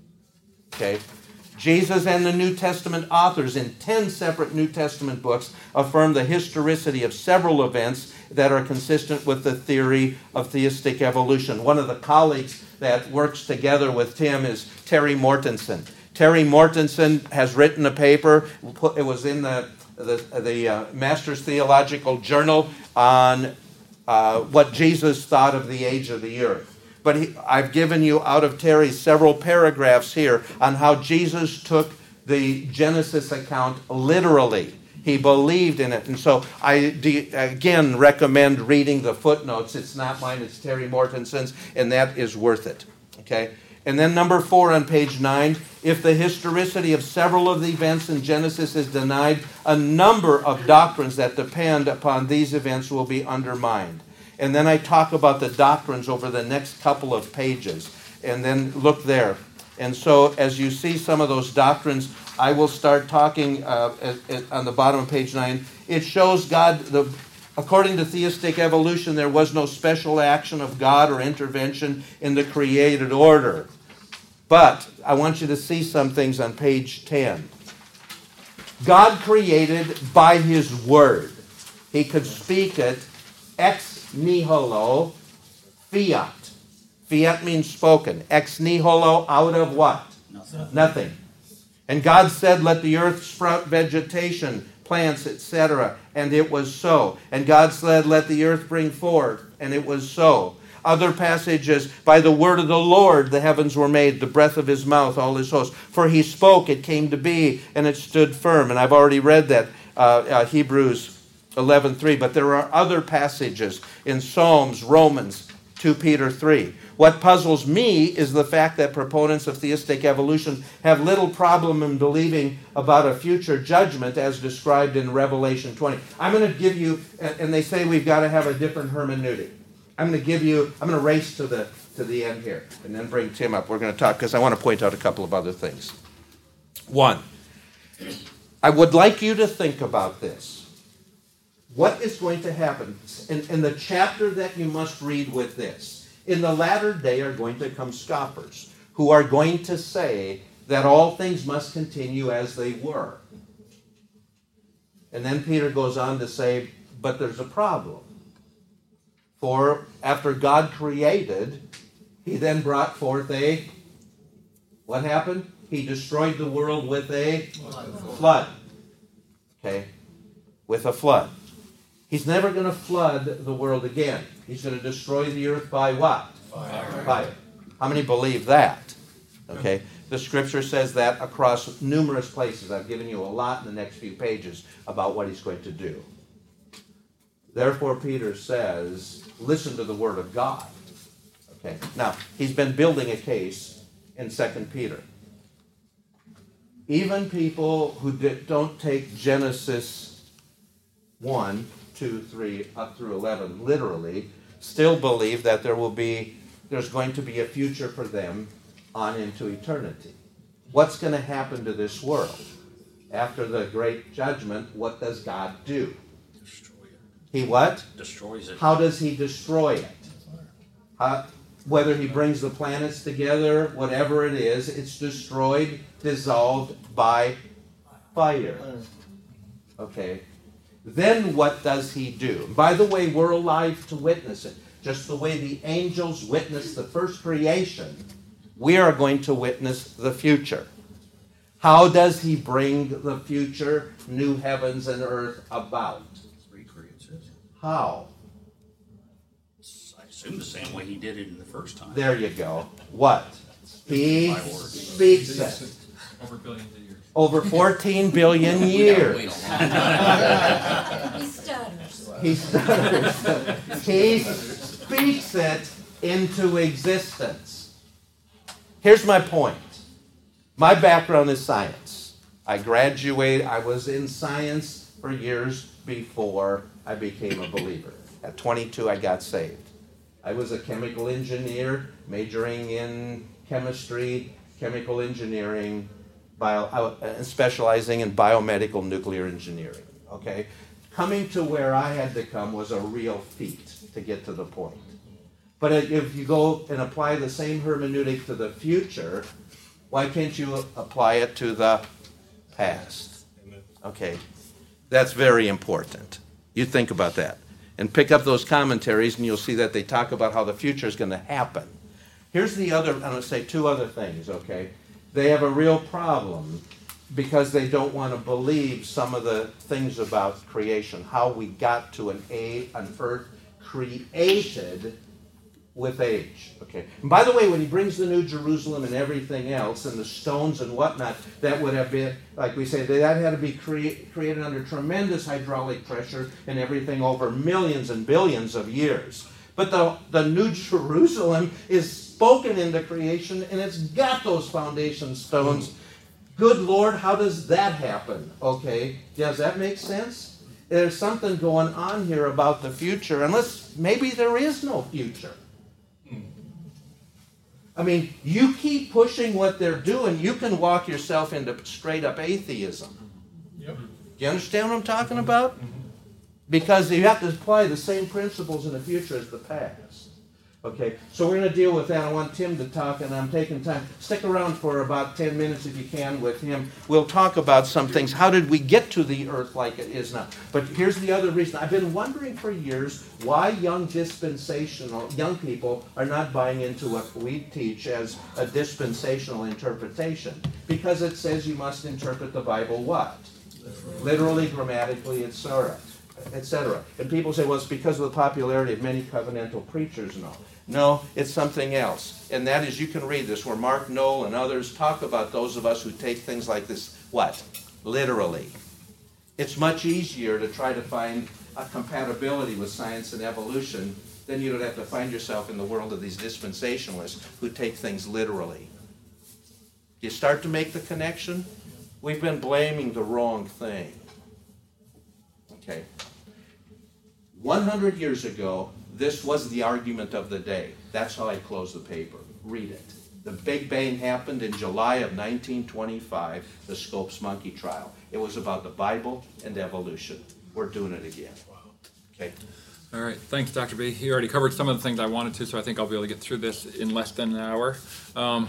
Speaker 2: Okay? Jesus and the New Testament authors in ten separate New Testament books affirm the historicity of several events that are consistent with the theory of theistic evolution. One of the colleagues that works together with Tim is Terry Mortensen. Terry Mortensen has written a paper. It was in the the, the uh, Masters Theological Journal on uh, what Jesus thought of the age of the earth. But he, I've given you out of Terry several paragraphs here on how Jesus took the Genesis account literally. He believed in it. And so I, de- again, recommend reading the footnotes. It's not mine, it's Terry Mortensen's, and that is worth it. Okay? And then number four on page nine, if the historicity of several of the events in Genesis is denied, a number of doctrines that depend upon these events will be undermined. And then I talk about the doctrines over the next couple of pages. And then look there. And so as you see some of those doctrines, I will start talking uh, at, at, on the bottom of page nine. It shows God, the, according to theistic evolution, there was no special action of God or intervention in the created order. But I want you to see some things on page ten. God created by His Word. He could speak it ex nihilo, fiat. Fiat means spoken. Ex nihilo, out of what?
Speaker 6: Nothing.
Speaker 2: Nothing. And God said, let the earth sprout vegetation, plants, et cetera. And it was so. And God said, let the earth bring forth. And it was so. Other passages, by the word of the Lord the heavens were made, the breath of his mouth, all his hosts. For he spoke, it came to be, and it stood firm. And I've already read that, uh, uh, Hebrews eleven three. But there are other passages in Psalms, Romans, Second Peter three. What puzzles me is the fact that proponents of theistic evolution have little problem in believing about a future judgment as described in Revelation twenty. I'm going to give you, and they say we've got to have a different hermeneutic. I'm going to give you, I'm going to race to the to the end here and then bring Tim up. We're going to talk because I want to point out a couple of other things. One, I would like you to think about this. What is going to happen in, in the chapter that you must read with this? In the latter day are going to come scoffers who are going to say that all things must continue as they were. And then Peter goes on to say, but there's a problem. For after God created, he then brought forth a, what happened? He destroyed the world with a flood. Okay? With a flood. He's never going to flood the world again. He's going to destroy the earth by what? Fire. Fire. How many believe that? Okay? The scripture says that across numerous places. I've given you a lot in the next few pages about what he's going to do. Therefore, Peter says, listen to the word of God. Okay. Now, he's been building a case in Second Peter. Even people who don't take Genesis one, two, three, up through eleven literally, still believe that there will be, there's going to be a future for them on into eternity. What's going to happen to this world? After the great judgment, what does God do? He what?
Speaker 6: Destroys it.
Speaker 2: How does he destroy it? Uh, whether he brings the planets together, whatever it is, it's destroyed, dissolved by fire. Okay. Then what does he do? By the way, we're alive to witness it. Just the way the angels witnessed the first creation, we are going to witness the future. How does he bring the future, new heavens and earth, about? How?
Speaker 6: I assume the same way he did it in the first time.
Speaker 2: There you go. What? He speaks it.
Speaker 5: Over billions of years.
Speaker 2: Over fourteen billion years.
Speaker 7: He stutters.
Speaker 2: He stutters. He speaks it into existence. Here's my point. My background is science. I graduated, I was in science for years before I became a believer. At twenty-two, I got saved. I was a chemical engineer, majoring in chemistry, chemical engineering, bio, uh, specializing in biomedical nuclear engineering. Okay? Coming to where I had to come was a real feat to get to the point. But if you go and apply the same hermeneutic to the future, why can't you apply it to the past? Okay? That's very important. You think about that. And pick up those commentaries and you'll see that they talk about how the future is going to happen. Here's the other, I'm going to say two other things, okay? They have a real problem because they don't want to believe some of the things about creation, how we got to an, a, an earth created with age. Okay. And by the way, when he brings the New Jerusalem and everything else and the stones and whatnot, that would have been, like we say, that had to be crea- created under tremendous hydraulic pressure and everything over millions and billions of years. But the, the New Jerusalem is spoken into creation and it's got those foundation stones. Good Lord, how does that happen? Okay. Does that make sense? There's something going on here about the future, unless maybe there is no future. I mean, you keep pushing what they're doing, you can walk yourself into straight-up atheism.
Speaker 3: Yep.
Speaker 2: Do you understand what I'm talking about? Because you have to apply the same principles in the future as the past. Okay, so we're going to deal with that. I want Tim to talk, and I'm taking time. Stick around for about ten minutes if you can with him. We'll talk about some things. How did we get to the earth like it is now? But here's the other reason. I've been wondering for years why young dispensational, young people are not buying into what we teach as a dispensational interpretation. Because it says you must interpret the Bible what? Literally, grammatically, et cetera, et cetera. And people say, well, it's because of the popularity of many covenantal preachers. No. No, it's something else. And that is, you can read this, where Mark Knoll and others talk about those of us who take things like this, what? Literally. It's much easier to try to find a compatibility with science and evolution than you would have to find yourself in the world of these dispensationalists who take things literally. You start to make the connection? We've been blaming the wrong thing. Okay. one hundred years ago, this was the argument of the day. That's how I close the paper. Read it. The Big Bang happened in July of nineteen twenty-five, the Scopes monkey trial. It was about the Bible and evolution. We're doing it again. Okay.
Speaker 5: All right, thanks, Doctor B. You already covered some of the things I wanted to, so I think I'll be able to get through this in less than an hour. Um,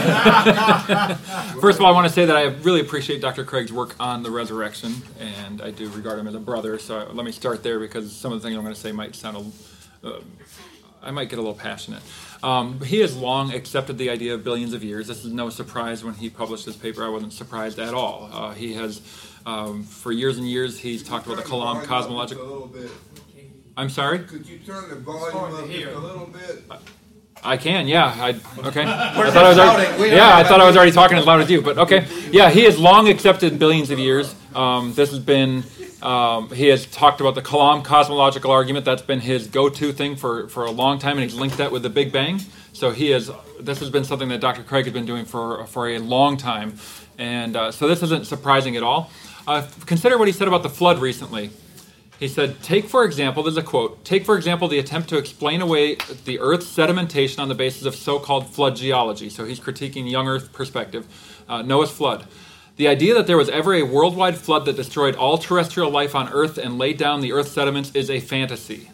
Speaker 5: first of all, I want to say that I really appreciate Doctor Craig's work on the resurrection, and I do regard him as a brother, so let me start there because some of the things I'm going to say might sound, a, uh, I might get a little passionate. Um, he has long accepted the idea of billions of years. This is no surprise. When he published this paper, I wasn't surprised at all. Uh, he has, um, for years and years, he's talked about the Kalam cosmological... I'm sorry?
Speaker 7: Could you turn the volume up just a little bit?
Speaker 5: I can, yeah. I, okay. I thought I was already, yeah, I thought I was already talking as loud as you, but okay. Yeah, he has long accepted billions of years. Um, this has been, um, he has talked about the Kalam cosmological argument. That's been his go-to thing for, for a long time, and he's linked that with the Big Bang. So he has, this has been something that Doctor Craig has been doing for, for a long time. And uh, so this isn't surprising at all. Uh, consider what he said about the flood recently. He said, take, for example, there's a quote, take, for example, the attempt to explain away the Earth's sedimentation on the basis of so-called flood geology. So he's critiquing young Earth perspective, uh, Noah's flood. The idea that there was ever a worldwide flood that destroyed all terrestrial life on Earth and laid down the Earth's sediments is a fantasy.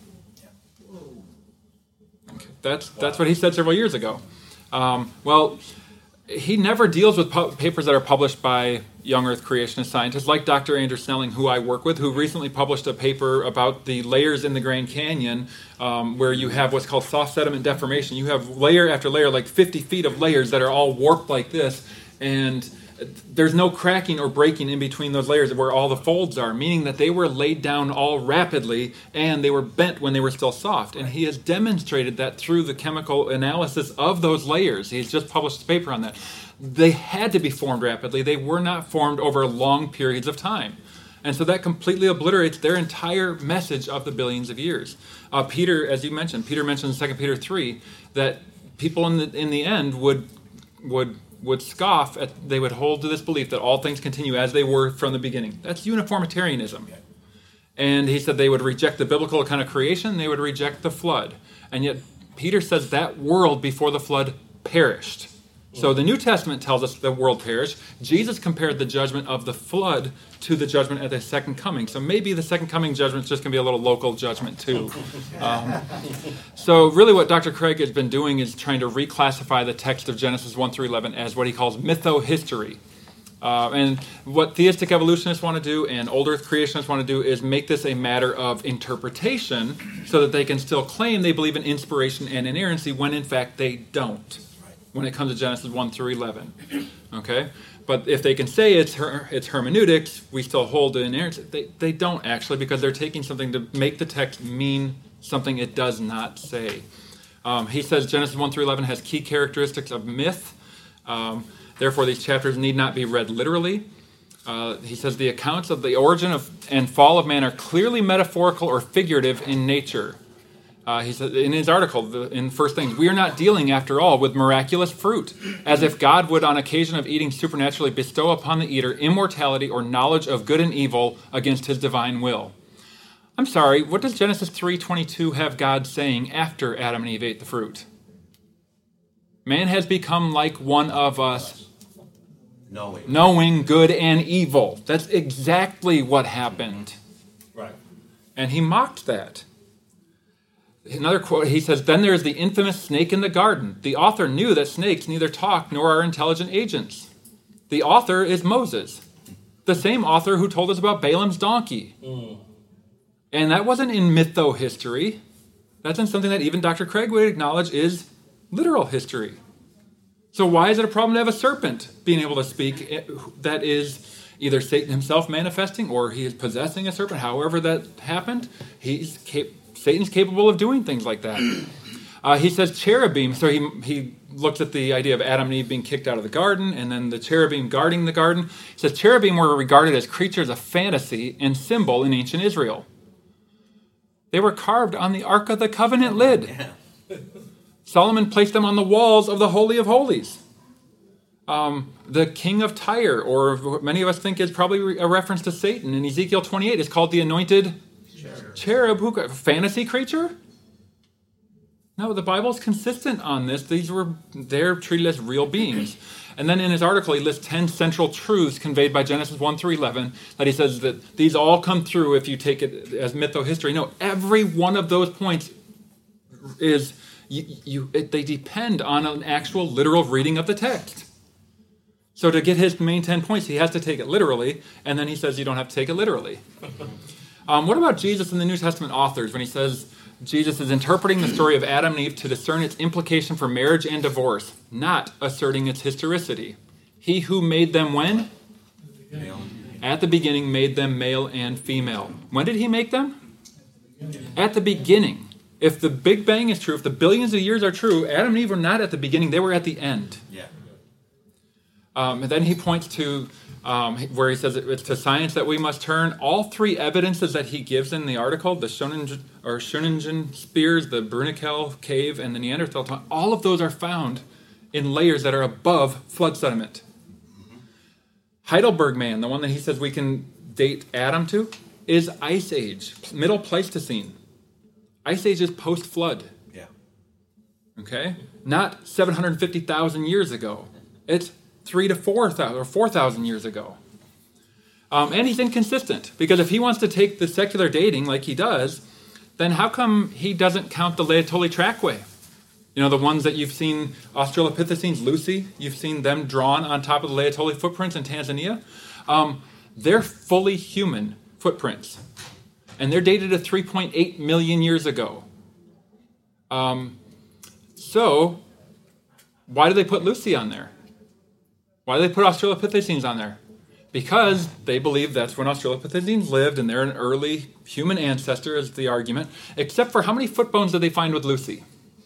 Speaker 5: Okay. That's, that's what he said several years ago. Um, well, he never deals with pu- papers that are published by young Earth creationist scientists like Doctor Andrew Snelling, who I work with, who recently published a paper about the layers in the Grand Canyon, um, where you have what's called soft sediment deformation. You have layer after layer, like fifty feet of layers that are all warped like this, and there's no cracking or breaking in between those layers where all the folds are, meaning that they were laid down all rapidly and they were bent when they were still soft. And he has demonstrated that through the chemical analysis of those layers. He's just published a paper on that. They had to be formed rapidly. They were not formed over long periods of time. And so that completely obliterates their entire message of the billions of years. Uh, Peter, as you mentioned, Peter mentioned in Second Peter three that people in the, in the end would would would scoff at, they would hold to this belief that all things continue as they were from the beginning. That's uniformitarianism. And he said they would reject the biblical account of creation, they would reject the flood. And yet Peter says that world before the flood perished. So the New Testament tells us the world perished. Jesus compared the judgment of the flood to the judgment at the second coming. So maybe the second coming judgment is just going to be a little local judgment too. Um, so really what Doctor Craig has been doing is trying to reclassify the text of Genesis one through eleven as what he calls mytho-history. Uh, and what theistic evolutionists want to do and old earth creationists want to do is make this a matter of interpretation so that they can still claim they believe in inspiration and inerrancy when in fact they don't. When it comes to Genesis one through eleven, okay? But if they can say it's her, it's hermeneutics, we still hold to inerrancy. They, they don't actually, because they're taking something to make the text mean something it does not say. Um, he says Genesis one through eleven has key characteristics of myth. Um, therefore, these chapters need not be read literally. Uh, he says the accounts of the origin of and fall of man are clearly metaphorical or figurative in nature. Uh, he said in his article, the, in First Things, we are not dealing, after all, with miraculous fruit, as if God would, on occasion of eating supernaturally, bestow upon the eater immortality or knowledge of good and evil against his divine will. I'm sorry, what does Genesis three twenty-two have God saying after Adam and Eve ate the fruit? Man has become like one of us,
Speaker 2: knowing,
Speaker 5: knowing good and evil. That's exactly what happened.
Speaker 7: Right.
Speaker 5: And he mocked that. Another quote, he says, then there's the infamous snake in the garden. The author knew that snakes neither talk nor are intelligent agents. The author is Moses, the same author who told us about Balaam's donkey. Mm. And that wasn't in mytho-history. That's in something that even Doctor Craig would acknowledge is literal history. So why is it a problem to have a serpent being able to speak that is either Satan himself manifesting or he is possessing a serpent? However that happened, he's cap- Satan's capable of doing things like that. Uh, he says cherubim, so he he looks at the idea of Adam and Eve being kicked out of the garden and then the cherubim guarding the garden. He says cherubim were regarded as creatures of fantasy and symbol in ancient Israel. They were carved on the Ark of the Covenant lid. Yeah. Solomon placed them on the walls of the Holy of Holies. Um, the king of Tyre, or what many of us think is probably a reference to Satan in Ezekiel twenty-eight, is called the anointed cherub. cherub who, fantasy creature? No, the Bible's consistent on this. These were, they're treated as real beings. And then in his article, he lists ten central truths conveyed by Genesis one through eleven that he says that these all come through if you take it as mytho-history. No, every one of those points is, you, you, it, they depend on an actual literal reading of the text. So to get his main ten points, he has to take it literally, and then he says you don't have to take it literally. Um, what about Jesus and the New Testament authors when he says Jesus is interpreting the story of Adam and Eve to discern its implication for marriage and divorce, not asserting its historicity? He who made them when? Male. At the beginning made them male and female. When did he make them? At the beginning. If the Big Bang is true, if the billions of years are true, Adam and Eve were not at the beginning, they were at the end. Yeah. Um, and then he points to um, where he says it's to science that we must turn. All three evidences that he gives in the article, the Schoningen, or Schoningen spears, the Brunikel cave, and the Neanderthal tomb, all of those are found in layers that are above flood sediment. Mm-hmm. Heidelberg Man, the one that he says we can date Adam to, is Ice Age, Middle Pleistocene. Ice Age is post-flood. Yeah. Okay? Not seven hundred fifty thousand years ago. It's three to four thousand or four thousand years ago. Um, and he's inconsistent, because if he wants to take the secular dating like he does, then how come he doesn't count the Laetoli trackway? You know, the ones that you've seen, Australopithecines, Lucy, you've seen them drawn on top of the Laetoli footprints in Tanzania. Um, they're fully human footprints. And they're dated to three point eight million years ago. Um, so, why do they put Lucy on there? Why do they put Australopithecines on there? Because they believe that's when Australopithecines lived, and they're an early human ancestor, is the argument. Except for how many foot bones did they find with Lucy?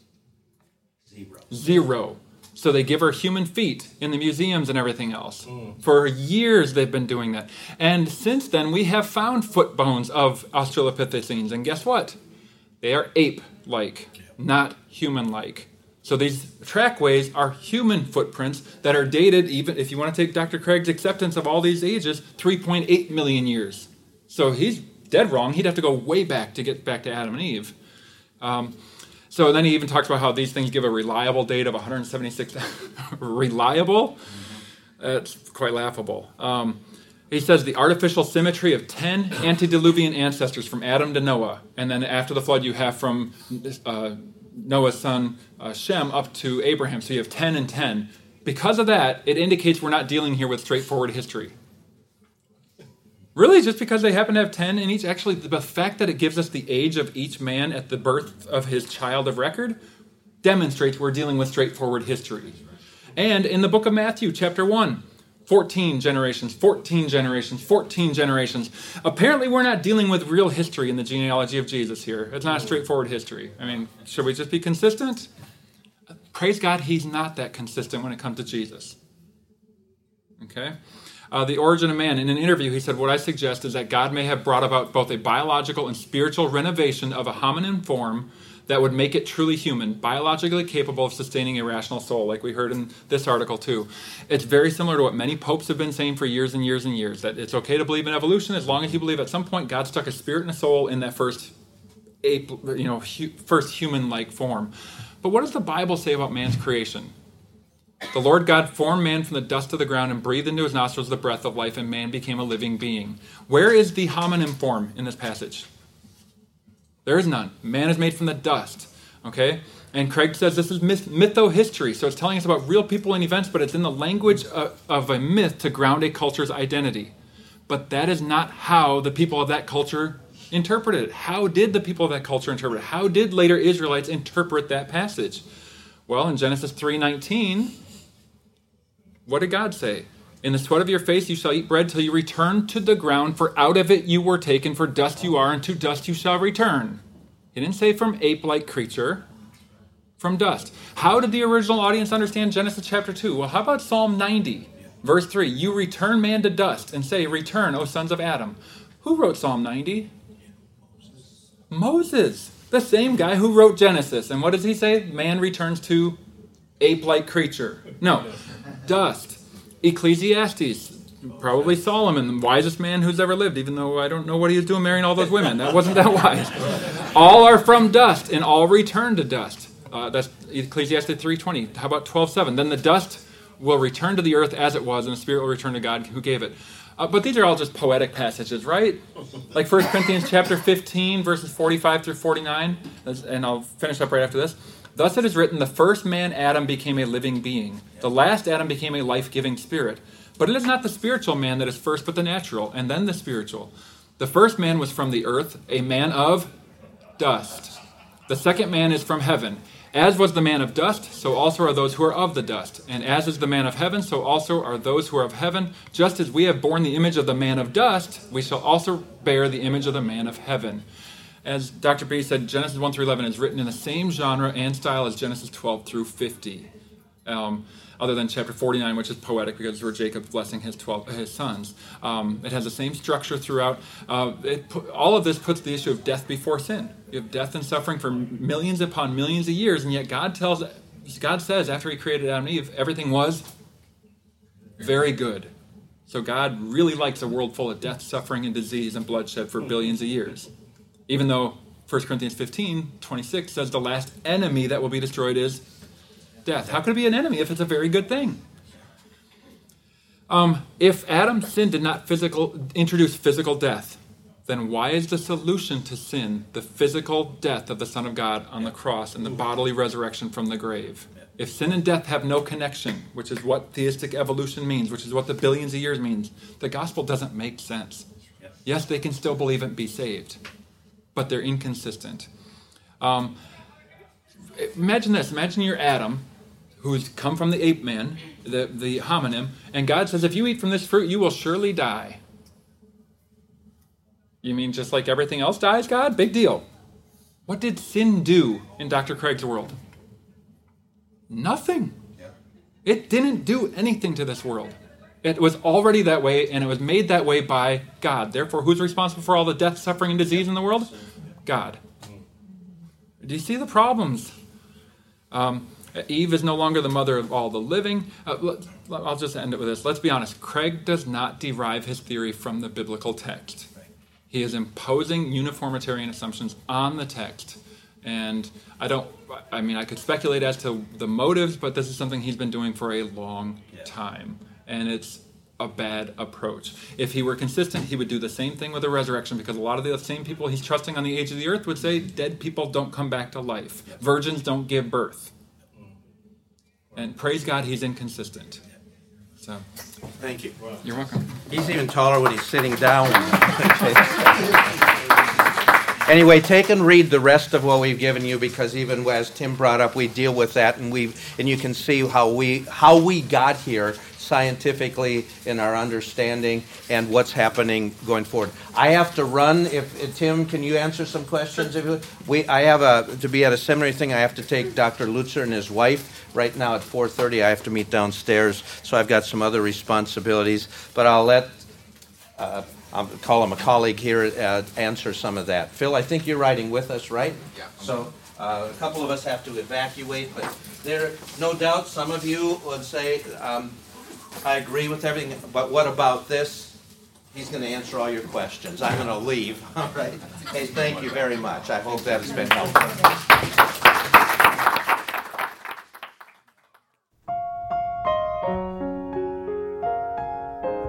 Speaker 5: Zero. Zero. So they give her human feet in the museums and everything else. Mm. For years they've been doing that. And since then we have found foot bones of Australopithecines. And guess what? They are ape-like, not human-like. So these trackways are human footprints that are dated, even if you want to take Doctor Craig's acceptance of all these ages, three point eight million years. So he's dead wrong. He'd have to go way back to get back to Adam and Eve. Um, so then he even talks about how these things give a reliable date of one hundred seventy-six. Reliable? That's quite laughable. Um, he says the artificial symmetry of ten antediluvian ancestors from Adam to Noah. And then after the flood you have from Uh, Noah's son uh, Shem up to Abraham. So you have ten and ten. Because of that, it indicates we're not dealing here with straightforward history. Really, just because they happen to have ten in each? Actually, the fact that it gives us the age of each man at the birth of his child of record demonstrates we're dealing with straightforward history. And in the book of Matthew, chapter one, fourteen generations, fourteen generations, fourteen generations. Apparently we're not dealing with real history in the genealogy of Jesus here. It's not a straightforward history. I mean, should we just be consistent? Praise God, he's not that consistent when it comes to Jesus. Okay? Uh, the origin of man. In an interview, he said, what I suggest is that God may have brought about both a biological and spiritual renovation of a hominin form that would make it truly human, biologically capable of sustaining a rational soul, like we heard in this article too. It's very similar to what many popes have been saying for years and years and years, that it's okay to believe in evolution as long as you believe at some point God stuck a spirit and a soul in that first ape, you know, hu- first human-like form. But what does the Bible say about man's creation? The Lord God formed man from the dust of the ground and breathed into his nostrils the breath of life, and man became a living being. Where is the hominin form in this passage? There is none. Man is made from the dust. Okay? And Craig says this is myth- mytho-history, so it's telling us about real people and events, but it's in the language of, of a myth to ground a culture's identity. But that is not how the people of that culture interpreted it. How did the people of that culture interpret it? How did later Israelites interpret that passage? Well, in Genesis three nineteen, what did God say? In the sweat of your face you shall eat bread till you return to the ground, for out of it you were taken, for dust you are, and to dust you shall return. He didn't say from ape-like creature, from dust. How did the original audience understand Genesis chapter two? Well, how about Psalm ninety, verse three? You return man to dust and say, return, O sons of Adam. Who wrote Psalm ninety? Moses, the same guy who wrote Genesis. And what does he say? Man returns to ape-like creature. No, dust. Ecclesiastes, probably Solomon, the wisest man who's ever lived, even though I don't know what he was doing marrying all those women. That wasn't that wise. All are from dust, and all return to dust. Uh, that's Ecclesiastes three twenty. How about twelve seven? Then the dust will return to the earth as it was, and the spirit will return to God who gave it. Uh, but these are all just poetic passages, right? Like First Corinthians chapter fifteen, verses forty-five through forty-nine, and I'll finish up right after this. Thus it is written, the first man, Adam, became a living being. The last Adam became a life-giving spirit. But it is not the spiritual man that is first, but the natural, and then the spiritual. The first man was from the earth, a man of dust. The second man is from heaven. As was the man of dust, so also are those who are of the dust. And as is the man of heaven, so also are those who are of heaven. Just as we have borne the image of the man of dust, we shall also bear the image of the man of heaven. As Doctor B said, Genesis one through eleven is written in the same genre and style as Genesis twelve through fifty. Um, other than chapter forty-nine, which is poetic because it's where Jacob's blessing his twelve his sons. Um, it has the same structure throughout. Uh, it pu- all of this puts the issue of death before sin. You have death and suffering for millions upon millions of years, and yet God tells, God says after He created Adam and Eve, everything was very good. So God really likes a world full of death, suffering, and disease and bloodshed for billions of years. Even though First Corinthians fifteen twenty-six says the last enemy that will be destroyed is death. How could it be an enemy if it's a very good thing? Um, if Adam's sin did not physical introduce physical death, then why is the solution to sin the physical death of the Son of God on the cross and the bodily resurrection from the grave? If sin and death have no connection, which is what theistic evolution means, which is what the billions of years means, the gospel doesn't make sense. Yes, they can still believe it and be saved, but they're inconsistent. Um, imagine this. Imagine you're Adam, who's come from the ape man, the, the homonym, and God says, if you eat from this fruit, you will surely die. You mean just like everything else dies, God? Big deal. What did sin do in Doctor Craig's world? Nothing. It didn't do anything to this world. It was already that way, and it was made that way by God. Therefore, who's responsible for all the death, suffering, and disease in the world? God. Do you see the problems? Um, Eve is no longer the mother of all the living. Uh, let, I'll just end it with this. Let's be honest. Craig does not derive his theory from the biblical text. He is imposing uniformitarian assumptions on the text. And I don't, I mean, I could speculate as to the motives, but this is something he's been doing for a long time. And it's a bad approach. If he were consistent, he would do the same thing with the resurrection, because a lot of the same people he's trusting on the age of the earth would say dead people don't come back to life. Virgins don't give birth. And praise God, he's inconsistent. So,
Speaker 2: Thank you.
Speaker 5: you're welcome.
Speaker 2: He's even taller when he's sitting down. Anyway, take and read the rest of what we've given you, because even as Tim brought up, we deal with that, and we and you can see how we how we got here scientifically in our understanding and what's happening going forward. I have to run. If, if Tim, can you answer some questions? If you, we, I have a to be at a seminary thing. I have to take Doctor Lutzer and his wife right now at four thirty. I have to meet downstairs, so I've got some other responsibilities. But I'll let. Uh, I'll call him a colleague here, uh, answer some of that. Phil, I think you're riding with us, right?
Speaker 4: Yeah.
Speaker 2: So uh, a couple of us have to evacuate, but there, no doubt some of you would say, um, I agree with everything, but what about this? He's going to answer all your questions. I'm going to leave. All right. Hey, thank you very much. I hope that has been helpful.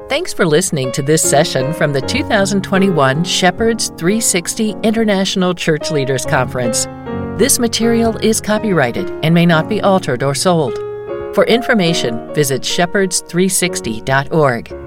Speaker 1: Thanks for listening to this session from the two thousand twenty-one Shepherds three sixty International Church Leaders Conference. This material is copyrighted and may not be altered or sold. For information, visit shepherds three sixty dot org.